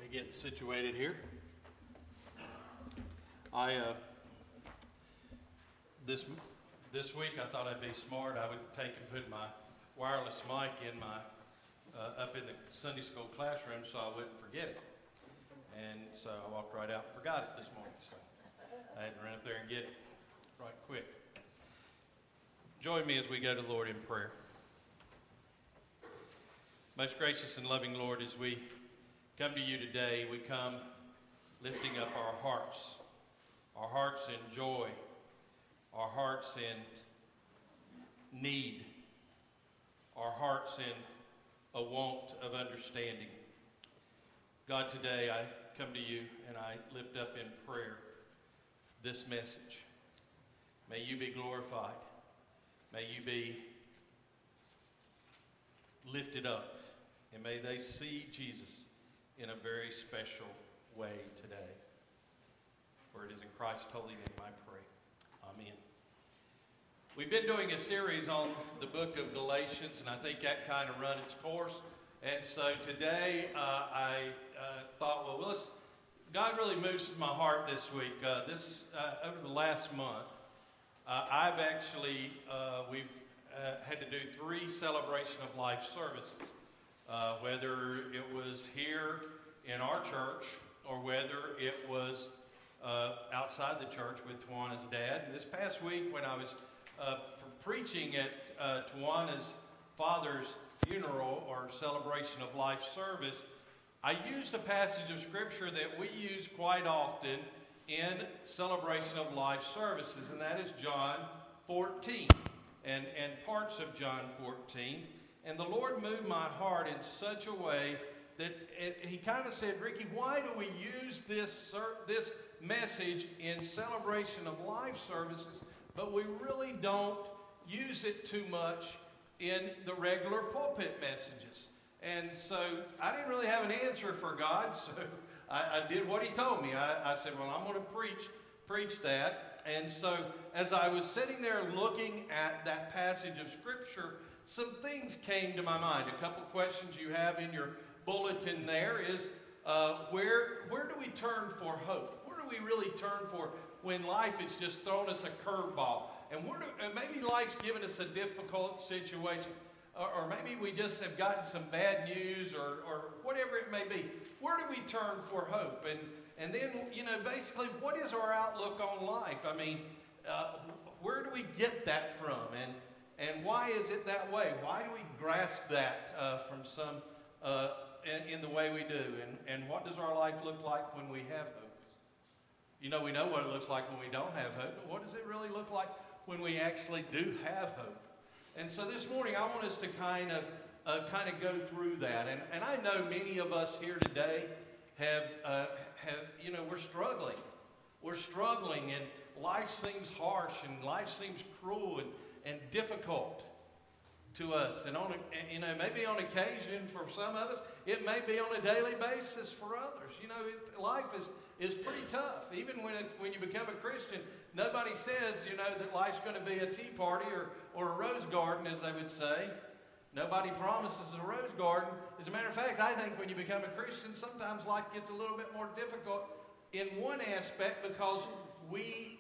Get situated here. This week I thought I'd be smart. I would take and put my wireless mic in my up in the Sunday school classroom so I wouldn't forget it. And so I walked right out and forgot it this morning. So I had to run up there and get it right quick. Join me as we go to the Lord in prayer. Most gracious and loving Lord, as we come to you today, we come lifting up our hearts in joy, our hearts in need, our hearts in a want of understanding. God, today I come to you and I lift up in prayer this message. May you be glorified. May you be lifted up. And may they see Jesus in a very special way today. For it is in Christ's holy name I pray. Amen. We've been doing a series on the book of Galatians, and I think that kind of run its course. And so today I thought, God really moves my heart this week. Over the last month, we've had to do 3 Celebration of Life services. Whether it was here in our church or whether it was outside the church with Tawana's dad. And this past week when I was preaching at Tawana's father's funeral or celebration of life service, I used a passage of scripture that we use quite often in celebration of life services, and that is John 14 and parts of John 14. And the Lord moved my heart in such a way that he kind of said, Ricky, why do we use this message in celebration of life services, but we really don't use it too much in the regular pulpit messages? And so I didn't really have an answer for God, so I did what he told me. I said, well, I'm going to preach that. And so as I was sitting there looking at that passage of scripture, some things came to my mind. A couple questions you have in your bulletin there is, where do we turn for hope? Where do we really turn for when life has just thrown us a curveball? And maybe life's given us a difficult situation. Or maybe we just have gotten some bad news or whatever it may be. Where do we turn for hope? And then, basically, what is our outlook on life? I mean, where do we get that from? And why is it that way? Why do we grasp that from some in the way we do? And what does our life look like when we have hope? We know what it looks like when we don't have hope, but what does it really look like when we actually do have hope? And so this morning I want us to kind of go through that. And I know many of us here today have we're struggling. We're struggling, and life seems harsh, and life seems cruel and difficult to us. And maybe on occasion for some of us, it may be on a daily basis for others. Life is pretty tough. Even when you become a Christian, nobody says, that life's going to be a tea party or a rose garden, as they would say. Nobody promises a rose garden. As a matter of fact, I think when you become a Christian, sometimes life gets a little bit more difficult in one aspect because we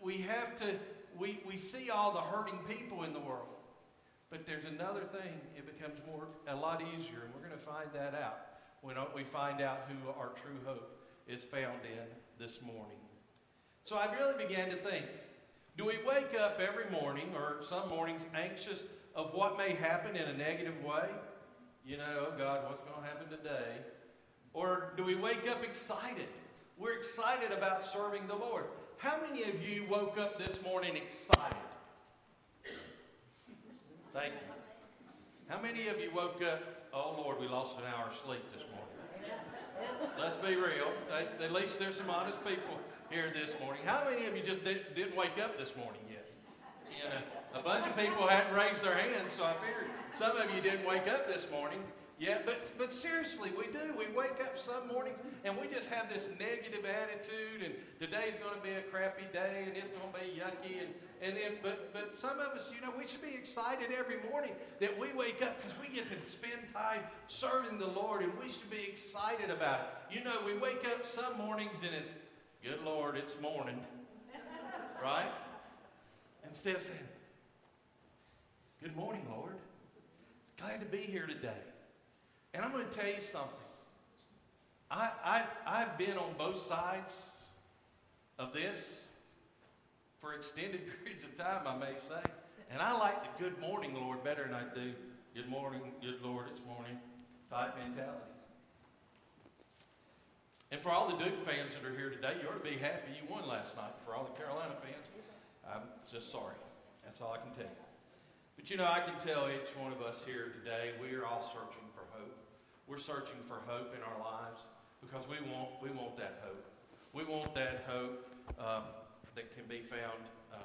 see all the hurting people in the world. But there's another thing. It becomes a lot easier, and we're going to find that out when we find out who our true hope is found in this morning. So I really began to think, do we wake up every morning or some mornings anxious of what may happen in a negative way? Oh God, what's going to happen today? Or do we wake up excited? We're excited about serving the Lord. How many of you woke up this morning excited? Thank you. How many of you woke up, oh Lord, we lost an hour's sleep this morning? Let's be real. At least there's some honest people here this morning. How many of you just didn't wake up this morning yet? A bunch of people hadn't raised their hands, so I figured some of you didn't wake up this morning. Yeah, but seriously, we do. We wake up some mornings and we just have this negative attitude, and today's going to be a crappy day, and it's going to be yucky, and then but some of us, we should be excited every morning that we wake up because we get to spend time serving the Lord, and we should be excited about it. We wake up some mornings and it's, good Lord, it's morning, right? Instead of saying, good morning, Lord. Glad to be here today. And I'm going to tell you something. I've been on both sides of this for extended periods of time, I may say. And I like the good morning, Lord, better than I do good morning, good Lord, it's morning type mentality. And for all the Duke fans that are here today, you ought to be happy you won last night. For all the Carolina fans, I'm just sorry. That's all I can tell you. But I can tell each one of us here today, we are all searching for hope. We're searching for hope in our lives because we want that hope. We want that hope that can be found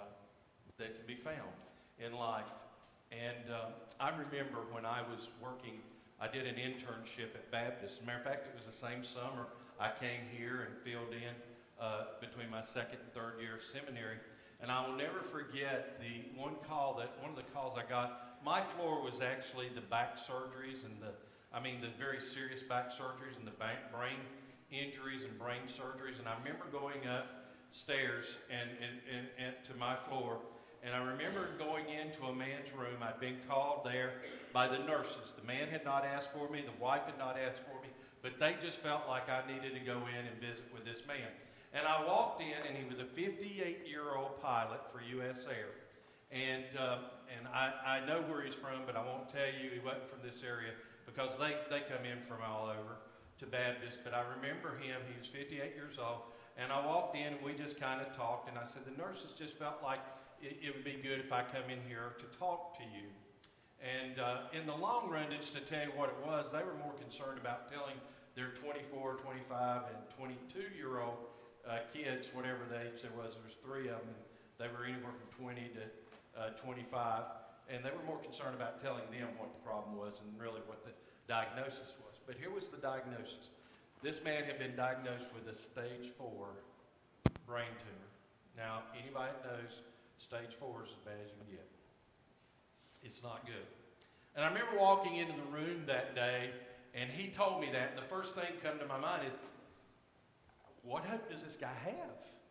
in life. And I remember when I was working, I did an internship at Baptist. As a matter of fact, it was the same summer I came here and filled in between my second and third year of seminary. And I will never forget one of the calls I got. My floor was actually the back surgeries and the very serious back surgeries and the brain injuries and brain surgeries. And I remember going upstairs and to my floor. And I remember going into a man's room. I'd been called there by the nurses. The man had not asked for me. The wife had not asked for me. But they just felt like I needed to go in and visit with this man. And I walked in, and he was a 58-year-old pilot for U.S. Air. And I know where he's from, but I won't tell you he wasn't from this area because they come in from all over to Baptist. But I remember him. He was 58 years old. And I walked in, and we just kind of talked. And I said, the nurses just felt like it would be good if I come in here to talk to you. And in the long run, just to tell you what it was, they were more concerned about telling their 24, 25, and 22-year-old kids, whatever the age there was three of them, and they were anywhere from 20 to 25, and they were more concerned about telling them what the problem was and really what the diagnosis was. But here was the diagnosis. This man had been diagnosed with a stage 4 brain tumor. Now, anybody that knows, stage 4 is as bad as you can get. It's not good. And I remember walking into the room that day, and he told me that, and the first thing that come to my mind is, what hope does this guy have?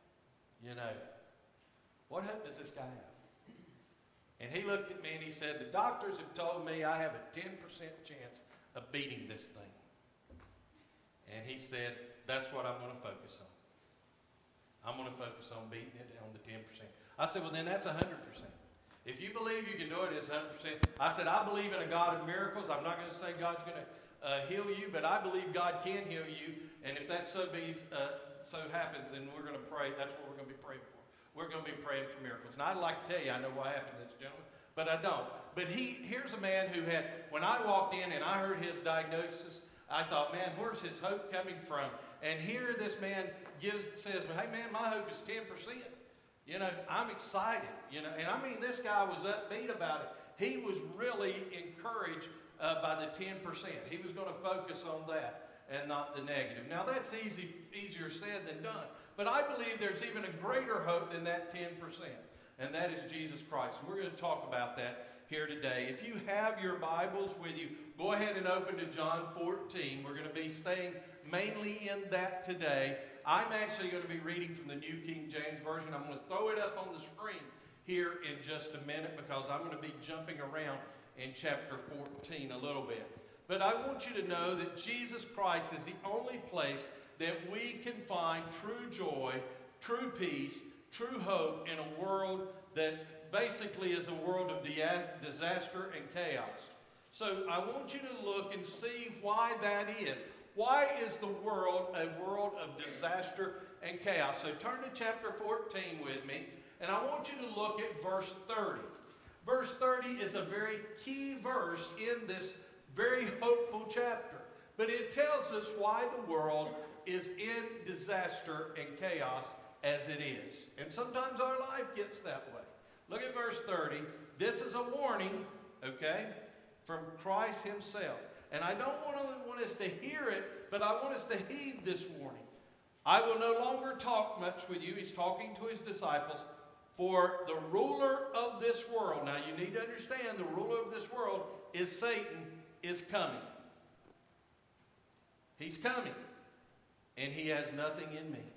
What hope does this guy have? And he looked at me and he said, the doctors have told me I have a 10% chance of beating this thing. And he said, that's what I'm going to focus on. I'm going to focus on beating it on the 10%. I said, well, then that's 100%. If you believe you can do it, it's 100%. I said, I believe in a God of miracles. I'm not going to say God's going to heal you, but I believe God can heal you. And if that so happens, then we're going to pray. That's what we're going to be praying for. We're going to be praying for miracles. And I'd like to tell you, I know what happened to this gentleman, but I don't. But here's a man who had, when I walked in and I heard his diagnosis, I thought, man, where's his hope coming from? And here this man says, well, hey, man, my hope is 10%. I'm excited. And this guy was upbeat about it. He was really encouraged by the 10%. He was going to focus on that and not the negative. Now, that's easier said than done. But I believe there's even a greater hope than that 10%, and that is Jesus Christ. We're going to talk about that here today. If you have your Bibles with you, go ahead and open to John 14. We're going to be staying mainly in that today. I'm actually going to be reading from the New King James Version. I'm going to throw it up on the screen here in just a minute because I'm going to be jumping around in chapter 14 a little bit. But I want you to know that Jesus Christ is the only place that we can find true joy, true peace, true hope in a world that basically is a world of disaster and chaos. So I want you to look and see why that is. Why is the world a world of disaster and chaos? So turn to chapter 14 with me, and I want you to look at verse 30. Verse 30 is a very key verse in this very hopeful chapter. But it tells us why the world is in disaster and chaos as it is. And sometimes our life gets that way. Look at verse 30. This is a warning, okay, from Christ himself. And I don't want us to hear it, but I want us to heed this warning. I will no longer talk much with you. He's talking to his disciples. For the ruler of this world, now you need to understand the ruler of this world is Satan, is coming. He's coming. And he has nothing in me.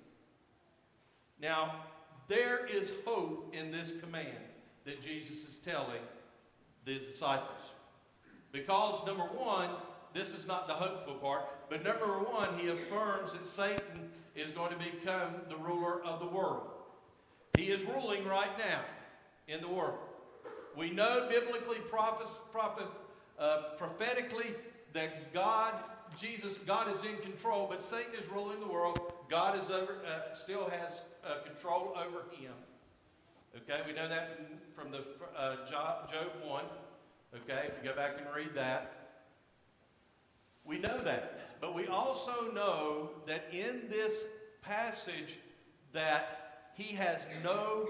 Now, there is hope in this command that Jesus is telling the disciples. Because, number one, this is not the hopeful part, but number one, he affirms that Satan is going to become the ruler of the world. He is ruling right now in the world. We know biblically, prophetically, that God is in control, but Satan is ruling the world. God is still has control over him. Okay, we know that from the Job 1. Okay, if you go back and read that. We know that. But we also know that in this passage that he has no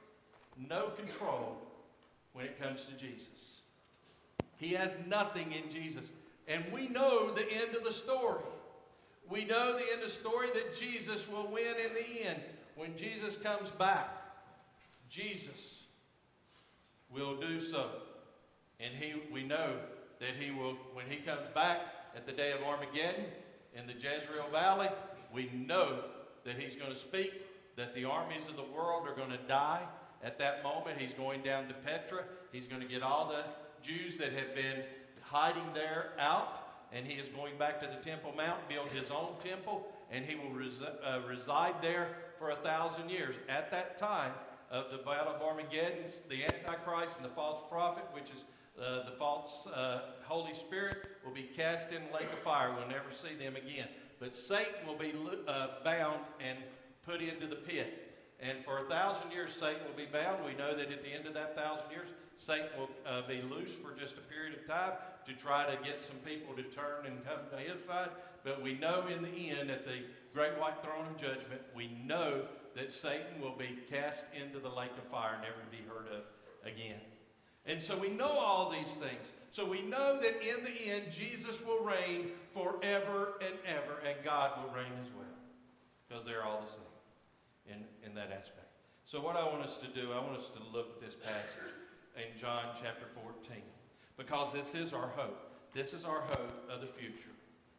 control when it comes to Jesus. He has nothing in Jesus. And we know the end of the story. We know the end of the story that Jesus will win in the end. When Jesus comes back, Jesus will do so. And we know that he will, when he comes back at the day of Armageddon in the Jezreel Valley, we know that he's going to speak, that the armies of the world are going to die. At that moment, he's going down to Petra. He's going to get all the Jews that have been hiding there out, and he is going back to the Temple Mount, build his own temple, and he will reside there for 1,000 years. At that time of the Battle of Armageddon, the Antichrist and the false prophet, which is the false Holy Spirit, will be cast in the lake of fire. We'll never see them again. But Satan will be bound and put into the pit. And for 1,000 years, Satan will be bound. We know that at the end of that 1,000 years, Satan will be loose for just a period of time to try to get some people to turn and come to his side. But we know in the end, at the great white throne of judgment, we know that Satan will be cast into the lake of fire, never to be heard of again. And so we know all these things. So we know that in the end, Jesus will reign forever and ever, and God will reign as well. Because they're all the same in that aspect. So what I want us to do, I want us to look at this passage in John chapter 14. Because this is our hope. This is our hope of the future.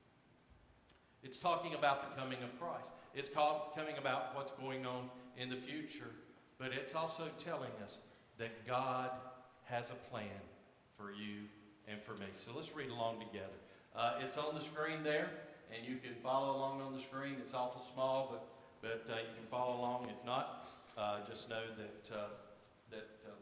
It's talking about the coming of Christ. It's coming about what's going on in the future. But it's also telling us that God has a plan for you and for me. So let's read along together. It's on the screen there, and you can follow along on the screen. It's awful small, but you can follow along. If not, just know that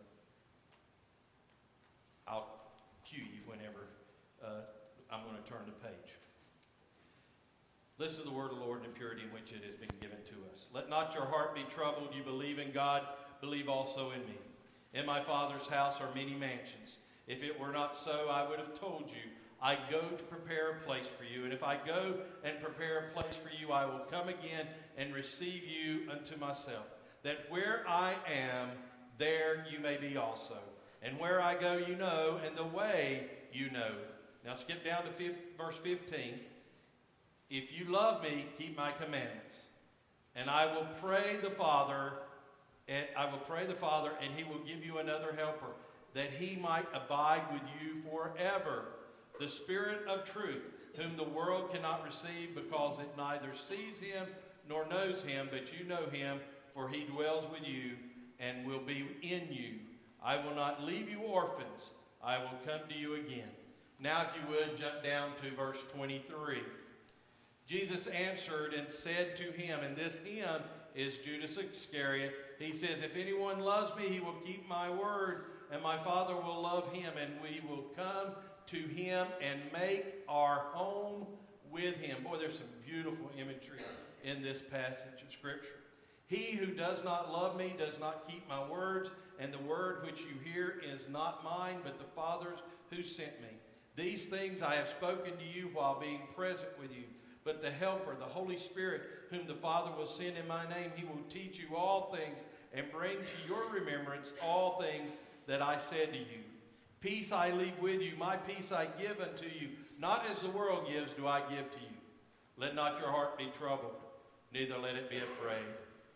I'll cue you whenever I'm going to turn the page. Listen to the word of the Lord in the purity in which it has been given to us. Let not your heart be troubled. You believe in God, believe also in me. In my Father's house are many mansions. If it were not so, I would have told you. I go to prepare a place for you. And if I go and prepare a place for you, I will come again and receive you unto myself, that where I am, there you may be also. And where I go, you know, and the way you know. Now skip down to verse 15. If you love me, keep my commandments. And I will pray the Father, and he will give you another helper, that he might abide with you forever. The Spirit of truth, whom the world cannot receive, because it neither sees him nor knows him, but you know him, for he dwells with you and will be in you. I will not leave you orphans. I will come to you again. Now, if you would, jump down to verse 23. Jesus answered and said to him, and this him is Judas Iscariot. He says, if anyone loves me, he will keep my word, and my Father will love him, and we will come to him and make our home with him. Boy, there's some beautiful imagery in this passage of Scripture. He who does not love me does not keep my words, and the word which you hear is not mine, but the Father's who sent me. These things I have spoken to you while being present with you. But the Helper, the Holy Spirit, whom the Father will send in my name, he will teach you all things and bring to your remembrance all things that I said to you. Peace I leave with you, my peace I give unto you. Not as the world gives do I give to you. Let not your heart be troubled, neither let it be afraid.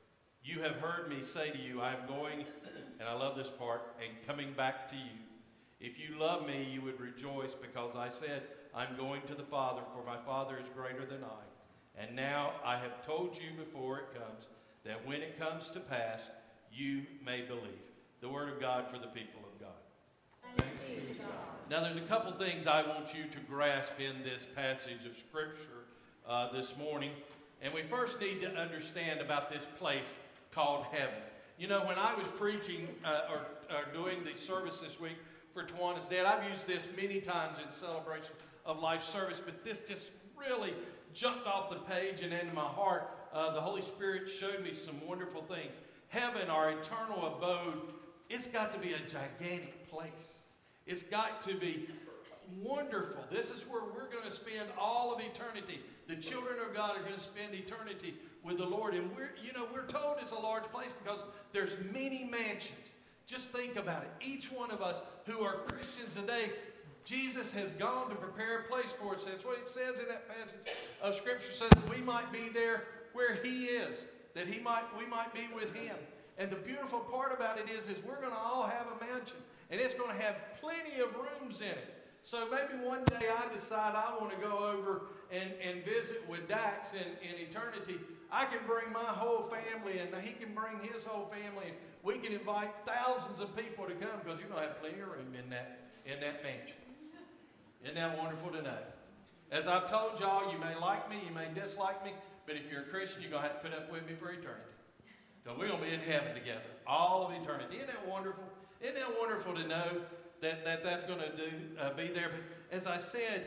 You have heard me say to you, I am going, and I love this part, and coming back to you. If you love me, you would rejoice, because I said, I'm going to the Father, for my Father is greater than I. And now I have told you before it comes, that when it comes to pass, you may believe. The word of God for the people of God. Thanks be to God. Now there's a couple things I want you to grasp in this passage of Scripture this morning. And we first need to understand about this place called heaven. You know, when I was preaching or doing the service this week for Tawana's dad, I've used this many times in celebration of life service, but this just really jumped off the page and into my heart. The Holy Spirit showed me some wonderful things. Heaven, our eternal abode, it's got to be a gigantic place. It's got to be wonderful. This is where we're going to spend all of eternity. The children of God are going to spend eternity with the Lord. And we're told it's a large place because there's many mansions. Just think about it. Each one of us who are Christians today, Jesus has gone to prepare a place for us. That's what it says in that passage of Scripture, says that we might be there where He is, that we might be with Him. And the beautiful part about it is we're going to all have a mansion, and it's going to have plenty of rooms in it. So maybe one day I decide I want to go over and visit with Dax in eternity. I can bring my whole family, and he can bring his whole family, and we can invite thousands of people to come, because you're going to have plenty of room in that mansion. Isn't that wonderful to know? As I've told y'all, you may like me, you may dislike me, but if you're a Christian, you're going to have to put up with me for eternity. Because we're going to be in heaven together, all of eternity. Isn't that wonderful? Isn't that wonderful to know that's going to be there? But as I said,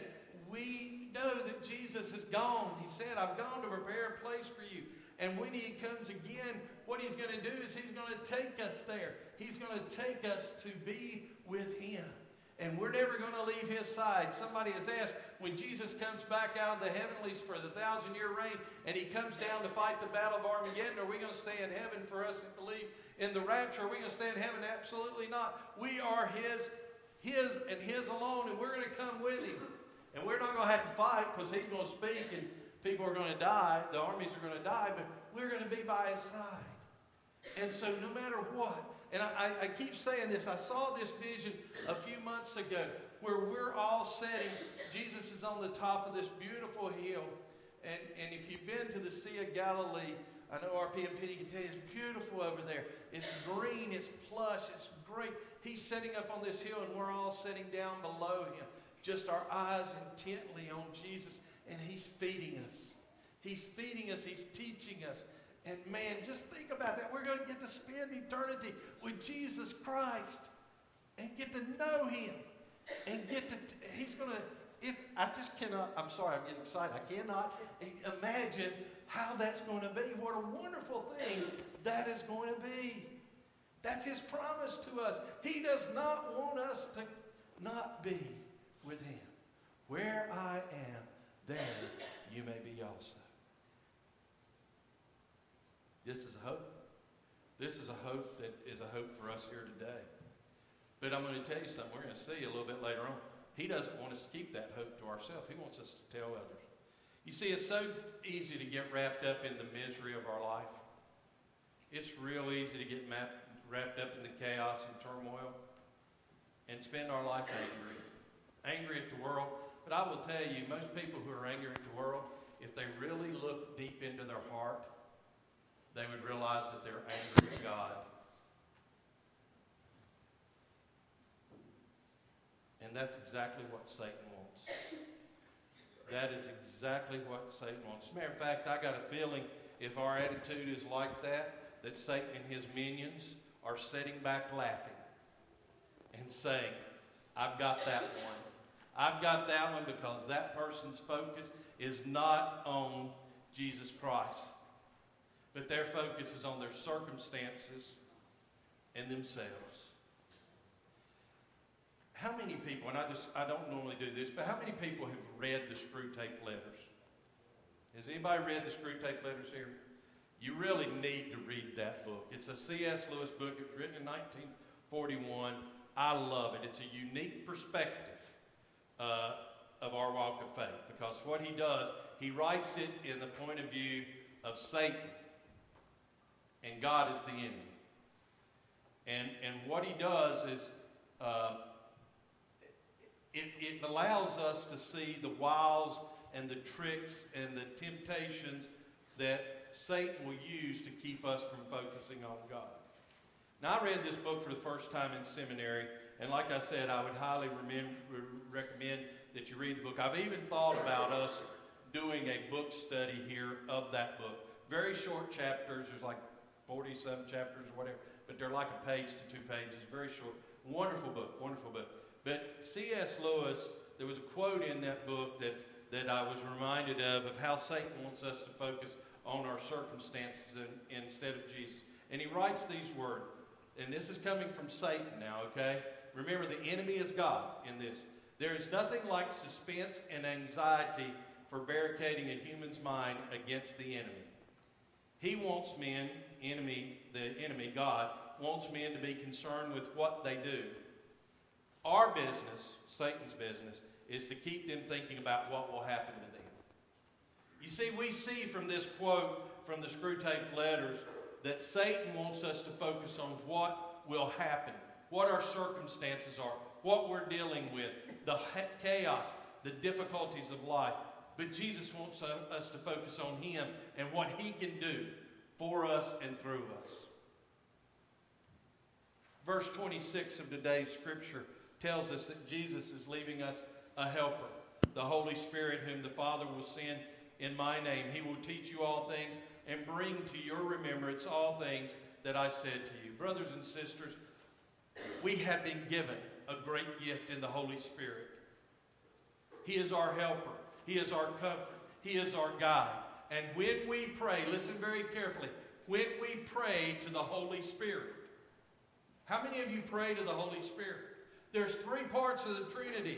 we know that Jesus is gone. He said, I've gone to prepare a place for you. And when He comes again, what He's going to do is He's going to take us there. He's going to take us to be with Him. And we're never going to leave His side. Somebody has asked, when Jesus comes back out of the heavenlies for the 1,000-year reign, and He comes down to fight the battle of Armageddon, are we going to stay in heaven for us that believe in the rapture? Are we going to stay in heaven? Absolutely not. We are His and His alone, and we're going to come with Him. And we're not going to have to fight, because He's going to speak, and people are going to die. The armies are going to die, but we're going to be by His side. And so no matter what, and I keep saying this, I saw this vision a few months ago where we're all sitting. Jesus is on the top of this beautiful hill. And if you've been to the Sea of Galilee, I know RP and Penny can tell you, it's beautiful over there. It's green, it's plush, it's great. He's sitting up on this hill, and we're all sitting down below Him. Just our eyes intently on Jesus, and He's feeding us. He's feeding us, He's teaching us. And man, just think about that. We're going to get to spend eternity with Jesus Christ and get to know Him. And He's going to, I just cannot, I'm sorry, I'm getting excited. I cannot imagine how that's going to be. What a wonderful thing that is going to be. That's His promise to us. He does not want us to not be with Him. Where I am, there you may be also. This is a hope. This is a hope that is a hope for us here today. But I'm going to tell you something. We're going to see a little bit later on. He doesn't want us to keep that hope to ourselves. He wants us to tell others. You see, it's so easy to get wrapped up in the misery of our life. It's real easy to get wrapped up in the chaos and turmoil and spend our life angry at the world. But I will tell you, most people who are angry at the world, if they really look deep into their heart, they would realize that they're angry at God. And that's exactly what Satan wants. That is exactly what Satan wants. As a matter of fact, I got a feeling if our attitude is like that Satan and his minions are sitting back laughing and saying, I've got that one. I've got that one, because that person's focus is not on Jesus Christ. But their focus is on their circumstances and themselves. How many people, and I don't normally do this, but how many people have read the Screwtape Letters? Has anybody read the Screwtape Letters here? You really need to read that book. It's a C.S. Lewis book. It was written in 1941. I love it. It's a unique perspective of our walk of faith. Because what he does, he writes it in the point of view of Satan. And God is the enemy. And what he does is it allows us to see the wiles and the tricks and the temptations that Satan will use to keep us from focusing on God. Now, I read this book for the first time in seminary, and like I said, I would highly recommend that you read the book. I've even thought about us doing a book study here of that book. Very short chapters. There's like 47 chapters or whatever, but they're like a page to 2 pages. Very short. Wonderful book, wonderful book. But C.S. Lewis, there was a quote in that book that I was reminded of how Satan wants us to focus on our circumstances instead of Jesus. And he writes these words, and this is coming from Satan now, okay? Remember, the enemy is God in this. There is nothing like suspense and anxiety for barricading a human's mind against the enemy. He wants men, the enemy, God, wants men to be concerned with what they do. Our business, Satan's business, is to keep them thinking about what will happen to them. You see, we see from this quote from the Screwtape Letters that Satan wants us to focus on what will happen, what our circumstances are, what we're dealing with, the chaos, the difficulties of life. But Jesus wants us to focus on him and what he can do for us and through us. Verse 26 of today's scripture tells us that Jesus is leaving us a helper, the Holy Spirit, whom the Father will send in my name. He will teach you all things and bring to your remembrance all things that I said to you. Brothers and sisters, we have been given a great gift in the Holy Spirit. He is our helper. He is our comfort. He is our guide. And when we pray, listen very carefully, when we pray to the Holy Spirit, how many of you pray to the Holy Spirit? There's 3 parts of the Trinity.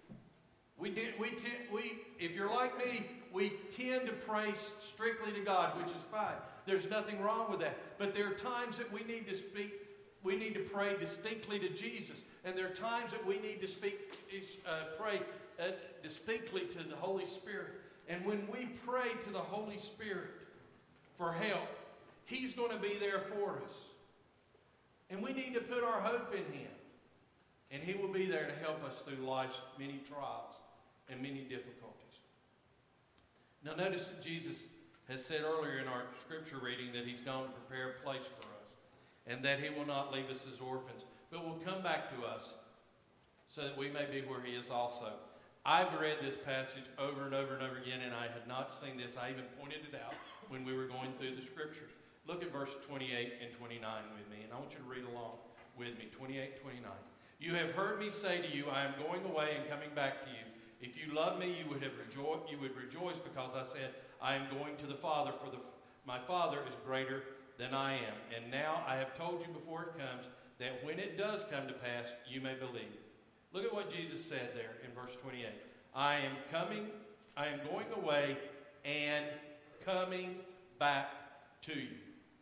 If you're like me, we tend to pray strictly to God, which is fine. There's nothing wrong with that. But there are times that we need to pray distinctly to Jesus. And there are times that we need to pray distinctly to the Holy Spirit. And when we pray to the Holy Spirit for help, he's going to be there for us. And we need to put our hope in him. And he will be there to help us through life's many trials and many difficulties. Now notice that Jesus has said earlier in our scripture reading that he's gone to prepare a place for us. And that he will not leave us as orphans, but will come back to us so that we may be where he is also. I've read this passage over and over and over again, and I had not seen this. I even pointed it out when we were going through the scriptures. Look at verse 28 and 29 with me, and I want you to read along with me, 28, 29. You have heard me say to you, I am going away and coming back to you. If you love me, you would rejoice because I said, I am going to the Father, for my Father is greater than I am. And now I have told you before it comes, that when it does come to pass, you may believe. Look at what Jesus said there in verse 28. I am going away and coming back to you.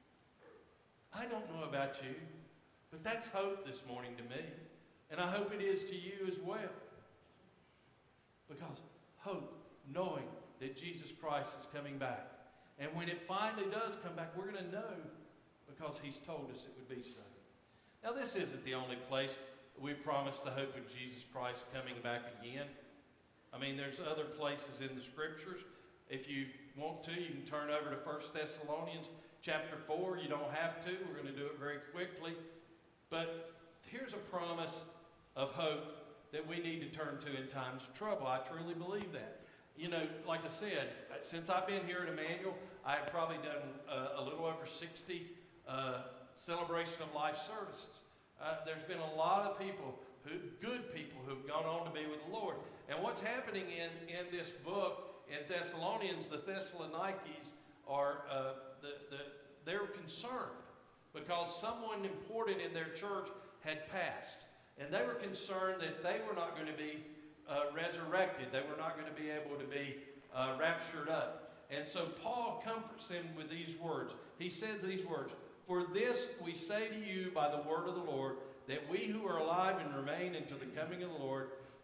I don't know about you, but that's hope this morning to me. And I hope it is to you as well. Because hope, knowing that Jesus Christ is coming back. And when it finally does come back, we're going to know because he's told us it would be so. Now, this isn't the only place we promise the hope of Jesus Christ coming back again. I mean, there's other places in the scriptures. If you want to, you can turn over to 1 Thessalonians chapter 4. You don't have to. We're going to do it very quickly. But here's a promise of hope that we need to turn to in times of trouble. I truly believe that. You know, like I said, since I've been here at Emmanuel, I've probably done a little over 60 celebration of life services. There's been a lot of people, good people, who've gone on to be with the Lord. And what's happening in this book, in Thessalonians, the Thessalonians are, they're concerned because someone important in their church had passed. And they were concerned that they were not going to be resurrected. They were not going to be able to be raptured up. And so Paul comforts them with these words. He said these words, for this we say to you by the word of the Lord, that we who are alive and remain until the coming of the Lord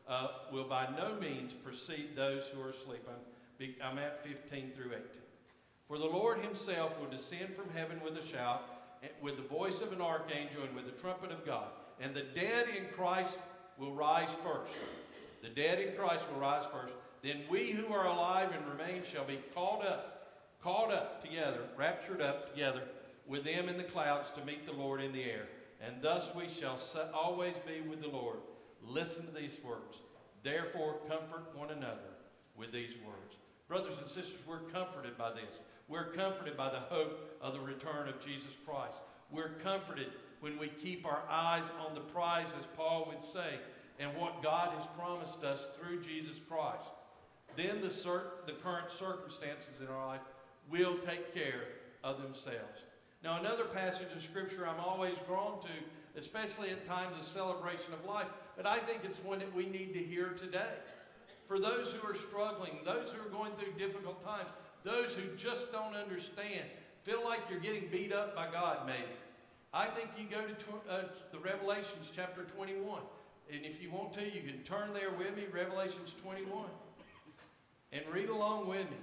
will by no means precede those who are asleep. I'm at 15 through 18. For the Lord himself will descend from heaven with a shout, with the voice of an archangel, and with the trumpet of God. And the dead in Christ will rise first. The dead in Christ will rise first. Then we who are alive and remain shall be called up together, raptured up together with them in the clouds to meet the Lord in the air. And thus we shall always be with the Lord. Listen to these words. Therefore comfort one another with these words. Brothers and sisters, we're comforted by this. We're comforted by the hope of the return of Jesus Christ. We're comforted when we keep our eyes on the prize, as Paul would say, and what God has promised us through Jesus Christ. Then the current circumstances in our life will take care of themselves. Now, another passage of Scripture I'm always drawn to, especially at times of celebration of life, but I think it's one that we need to hear today. For those who are struggling, those who are going through difficult times, those who just don't understand, feel like you're getting beat up by God maybe. I think you go to the Revelations chapter 21. And if you want to, you can turn there with me, Revelations 21. And read along with me.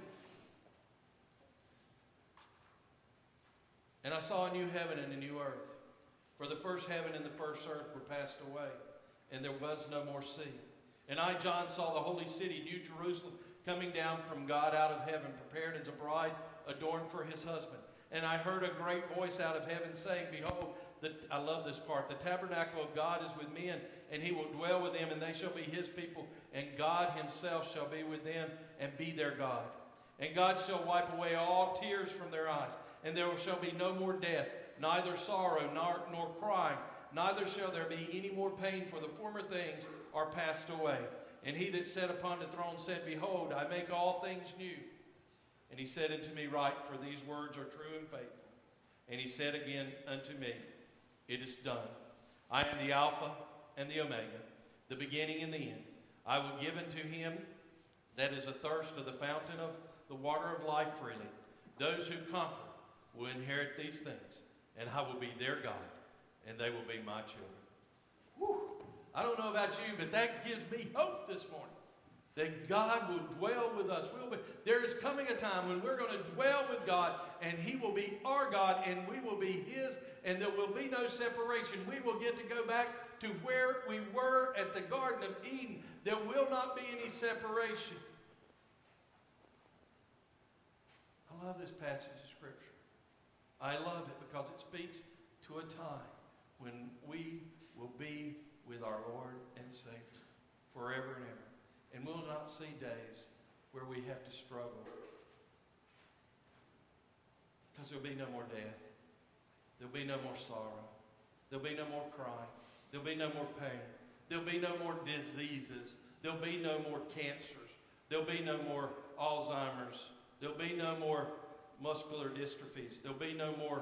And I saw a new heaven and a new earth. For the first heaven and the first earth were passed away, and there was no more sea. And I, John, saw the holy city, New Jerusalem, coming down from God out of heaven, prepared as a bride adorned for his husband. And I heard a great voice out of heaven saying, Behold, I love this part, the tabernacle of God is with men, and he will dwell with them, and they shall be his people, and God himself shall be with them and be their God. And God shall wipe away all tears from their eyes, and there shall be no more death, neither sorrow nor crying, neither shall there be any more pain, for the former things are passed away. And he that sat upon the throne said, Behold, I make all things new. And he said unto me, Write, for these words are true and faithful. And he said again unto me, It is done. I am the Alpha and the Omega, the beginning and the end. I will give unto him that is athirst of the fountain of the water of life freely. Those who conquer will inherit these things, and I will be their God, and they will be my children. Whew. I don't know about you, but that gives me hope this morning. That God will dwell with us. There is coming a time when we're going to dwell with God, and he will be our God, and we will be his, and there will be no separation. We will get to go back to where we were at the Garden of Eden. There will not be any separation. I love this passage of Scripture. I love it because it speaks to a time when we will be with our Lord and Savior forever and ever. And we'll not see days where we have to struggle. Because there'll be no more death. There'll be no more sorrow. There'll be no more crying. There'll be no more pain. There'll be no more diseases. There'll be no more cancers. There'll be no more Alzheimer's. There'll be no more muscular dystrophies. There'll be no more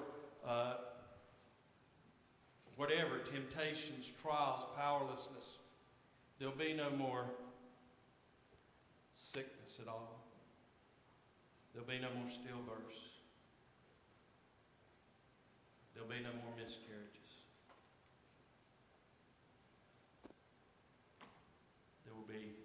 whatever, temptations, trials, powerlessness. There'll be no more sickness at all. There'll be no more stillbirths. There'll be no more miscarriages. There will be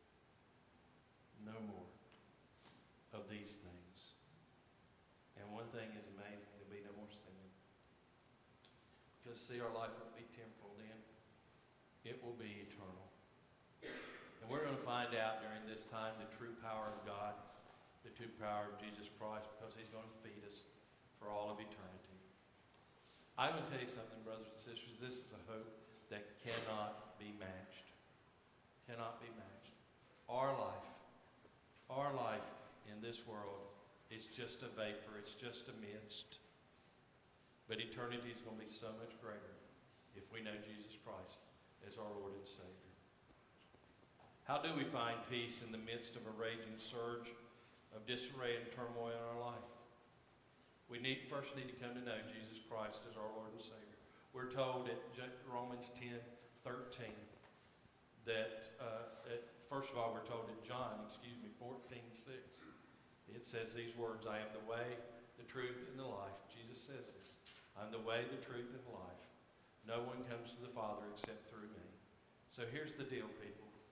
no more of these things. And one thing is amazing, there'll be no more sin. Because see, our life won't be temporal then. It will be eternal. And we're going to find out during this time the true power of God, the true power of Jesus Christ, because he's going to feed us for all of eternity. I'm going to tell you something, brothers and sisters. This is a hope that cannot be matched. Cannot be matched. Our life in this world is just a vapor. It's just a mist. But eternity is going to be so much greater if we know Jesus Christ as our Lord and Savior. How do we find peace in the midst of a raging surge of disarray and turmoil in our life? We first need to come to know Jesus Christ as our Lord and Savior. We're told at Romans 10:13 that, first of all, we're told at John 14:6. It says these words, I am the way, the truth, and the life. Jesus says this. I'm the way, the truth, and the life. No one comes to the Father except through me. So here's the deal, people.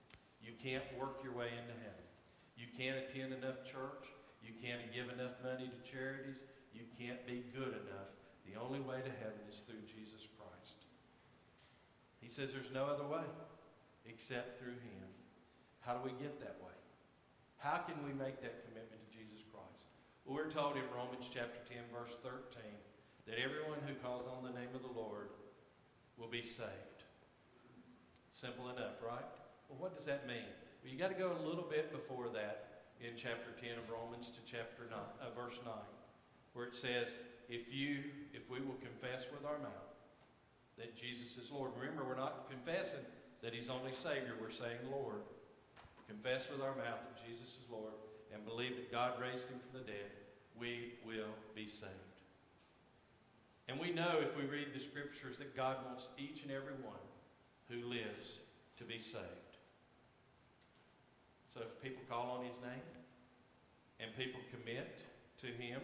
You can't work your way into heaven. You can't attend enough church. You can't give enough money to charities. You can't be good enough. The only way to heaven is through Jesus Christ. He says there's no other way except through Him. How do we get that way? How can we make that commitment to Jesus Christ? Well, we're told in Romans chapter 10, verse 13, that everyone who calls on the name of the Lord will be saved. Simple enough, right? Well, what does that mean? Well, you got to go a little bit before that in chapter 10 of Romans to verse 9, where it says, if we will confess with our mouth that Jesus is Lord. Remember, we're not confessing that He's only Savior. We're saying Lord. Confess with our mouth that Jesus is Lord and believe that God raised Him from the dead, we will be saved. And we know if we read the Scriptures that God wants each and every one who lives to be saved. So if people call on His name and people commit to Him,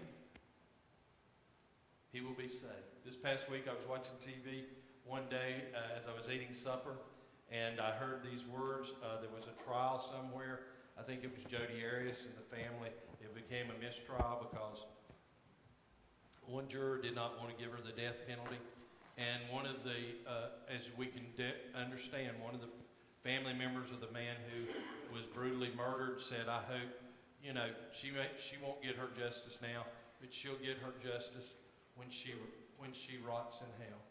He will be saved. This past week I was watching TV one day as I was eating supper, and I heard these words. There was a trial somewhere. I think it was Jodi Arias and the family. It became a mistrial because one juror did not want to give her the death penalty. And one of the, as we can understand, one of the family members of the man who was brutally murdered said, I hope, she won't get her justice now, but she'll get her justice when she rots in hell.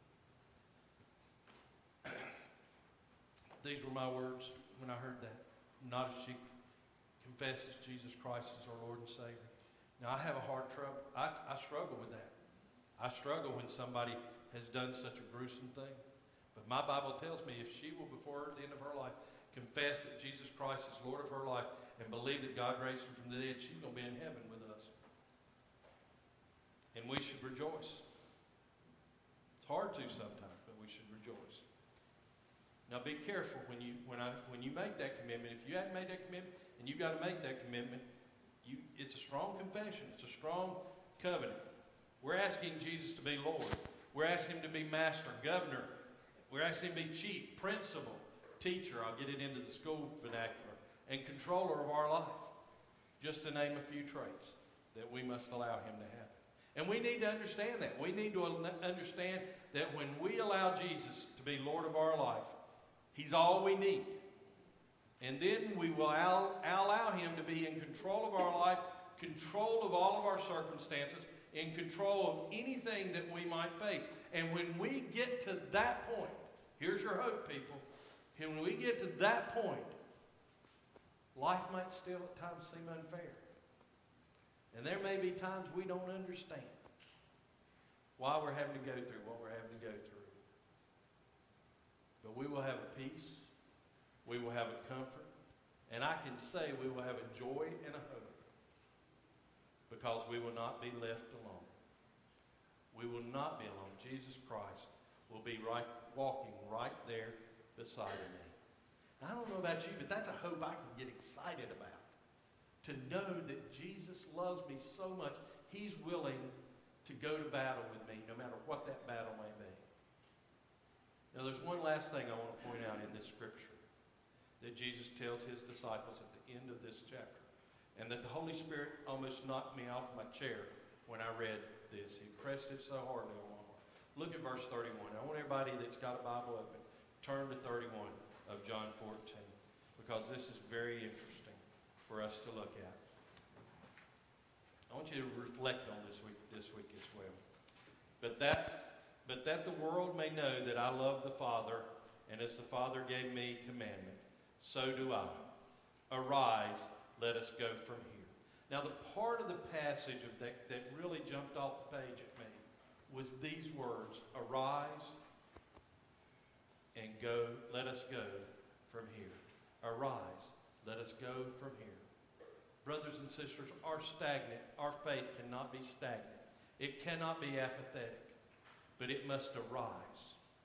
These were my words when I heard that. Not as she confesses Jesus Christ as our Lord and Savior. Now, I have a hard trouble. I struggle with that. I struggle when somebody has done such a gruesome thing. But my Bible tells me if she will, before the end of her life, confess that Jesus Christ is Lord of her life and believe that God raised Him from the dead, she's going to be in heaven with us. And we should rejoice. It's hard to sometimes, but we should rejoice. Now, be careful when you make that commitment. If you hadn't made that commitment and you've got to make that commitment, it's a strong confession. It's a strong covenant. We're asking Jesus to be Lord. We're asking Him to be master, governor. We're asking Him to be chief, principal, teacher. I'll get it into the school vernacular. And controller of our life. Just to name a few traits that we must allow Him to have. And we need to understand that. We need to understand that when we allow Jesus to be Lord of our life, He's all we need. And then we will allow Him to be in control of our life, control of all of our circumstances, in control of anything that we might face. And when we get to that point, here's your hope, people. When we get to that point, life might still at times seem unfair. And there may be times we don't understand why we're having to go through what we're having to go through. But we will have a peace. We will have a comfort. And I can say we will have a joy and a hope. Because we will not be left alone. We will not be alone. Jesus Christ will be walking right there beside me. I don't know about you, but that's a hope I can get excited about. To know that Jesus loves me so much, He's willing to go to battle with me, no matter what that battle may be. Now, there's one last thing I want to point out in this scripture that Jesus tells His disciples at the end of this chapter, and that the Holy Spirit almost knocked me off my chair when I read this. He pressed it so hardly on my heart. Look at verse 31. I want everybody that's got a Bible open, turn to 31 of John 14, because this is very interesting for us to look at. I want you to reflect on this week as well. But that the world may know that I love the Father, and as the Father gave me commandment, so do I. Arise, let us go from here. Now, the part of the passage that really jumped off the page at me was these words, arise and go, let us go from here. Arise, let us go from here. Brothers and sisters, our faith cannot be stagnant. It cannot be apathetic, but it must arise.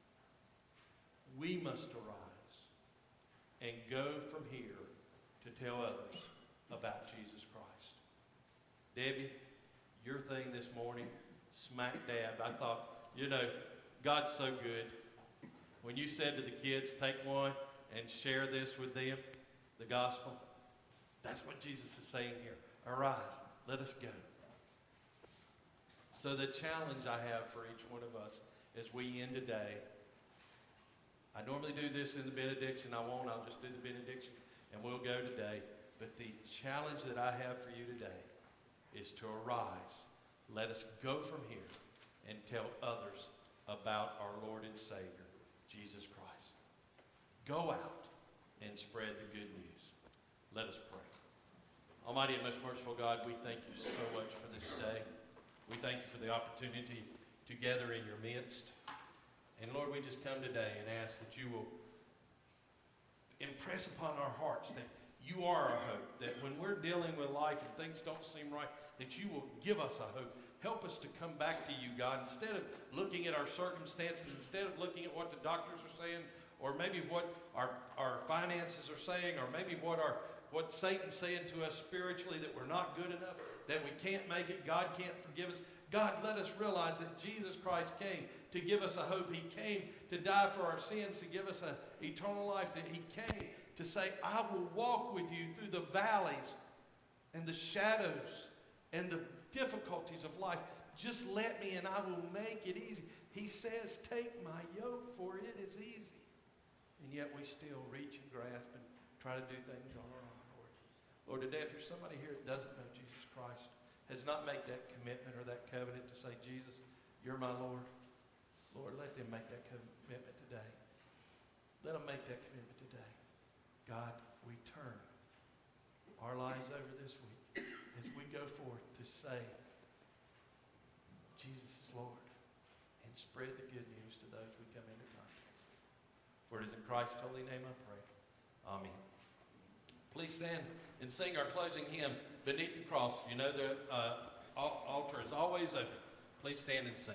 We must arise and go from here to tell others about Jesus Christ. Debbie, your thing this morning, smack dab. I thought, God's so good. When you said to the kids, take one and share this with them, the gospel. That's what Jesus is saying here. Arise, let us go. So the challenge I have for each one of us as we end today, I normally do this in the benediction. I'll just do the benediction and we'll go today. But the challenge that I have for you today is to arise. Let us go from here and tell others about our Lord and Savior, Jesus Christ. Go out and spread the good news. Let us pray. Almighty and most merciful God, we thank you so much for this day. We thank you for the opportunity to gather in your midst. And Lord, we just come today and ask that you will impress upon our hearts that you are our hope, that when we're dealing with life and things don't seem right, that you will give us a hope. Help us to come back to you, God, instead of looking at our circumstances, instead of looking at what the doctors are saying, or maybe what our finances are saying, or maybe what Satan's saying to us spiritually, that we're not good enough, that we can't make it, God can't forgive us. God, let us realize that Jesus Christ came to give us a hope. He came to die for our sins, to give us an eternal life, that he came to say, I will walk with you through the valleys and the shadows and the difficulties of life. Just let me and I will make it easy. He says, take my yoke, for it is easy. And yet we still reach and grasp and try to do things on our own, Lord. Lord, today, if there's somebody here that doesn't know Jesus Christ, has not made that commitment or that covenant to say, Jesus, you're my Lord. Lord, let them make that commitment today. Let them make that commitment today. God, we turn our lives over this week as we go forth to say, Jesus is Lord, and spread the good news to those we come into contact with. For it is in Christ's holy name I pray. Amen. Please stand and sing our closing hymn, Beneath the Cross. You know the altar is always open. Please stand and sing.